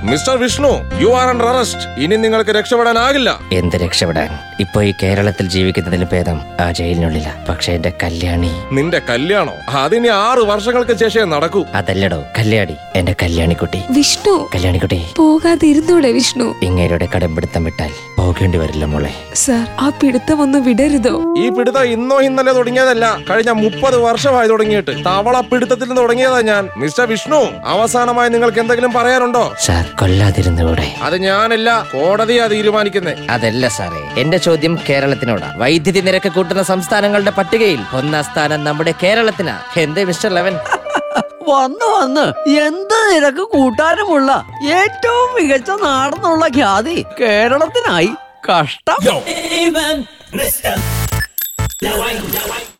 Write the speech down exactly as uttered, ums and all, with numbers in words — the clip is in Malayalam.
Mister Vishnu, you are under arrest. ഇനി നിങ്ങൾക്ക് രക്ഷപ്പെടാനാകില്ല. എന്ത് രക്ഷപ്പെടാൻ? ഇപ്പൊ ഈ കേരളത്തിൽ ജീവിക്കുന്നതിന് ഭേദം ആ ജയിലിനുള്ളില്ല. പക്ഷെ എന്റെ കല്യാണി. നിന്റെ കല്യാണോ? അതിനി ആറ് വർഷങ്ങൾക്ക് ശേഷം നടക്കൂ. അതല്ലടോ, കല്യാണി. എന്റെ കല്യാണിക്കുട്ടി. വിഷ്ണു, കല്യാണിക്കുട്ടി പോകാതിരുന്നൂടെ വിഷ്ണു? ഇങ്ങേരുടെ കടംപിടുത്തം വിട്ടാൽ പോകേണ്ടി വരില്ല മോളെ. സാർ, ആ പിടുത്തം ഒന്ന് വിടരുതോ? ഈ പിടുത്തം ഇന്നോ ഇന്നലെ തുടങ്ങിയതല്ല, കഴിഞ്ഞ മുപ്പത് വർഷമായി തുടങ്ങിയിട്ട്. തവള പിടുത്തത്തിൽ നിന്ന് തുടങ്ങിയതാ ഞാൻ. മിസ്റ്റർ വിഷ്ണു, അവസാനമായി നിങ്ങൾക്ക് എന്തെങ്കിലും പറയാനുണ്ടോ? സാർ, കൊല്ലാതിരുന്നൂടെ? അത് ഞാനല്ല, കോടതിയാ തീരുമാനിക്കുന്നേ. അതല്ല സാറേ, എന്റെ ചോദ്യം കേരളത്തിനോടാ. വൈദ്യുതി നിരക്ക് കൂട്ടുന്ന സംസ്ഥാനങ്ങളുടെ പട്ടികയിൽ ഒന്നാം സ്ഥാനം നമ്മുടെ കേരളത്തിനാ. എന്തേ മിസ്റ്റർ ലെവൻ? വന്ന് വന്ന് എന്ത് നിരക്ക് കൂട്ടാനുമുള്ള ഏറ്റവും മികച്ച നാടെന്നുള്ള ഖ്യാതി കേരളത്തിനായി. കഷ്ടം.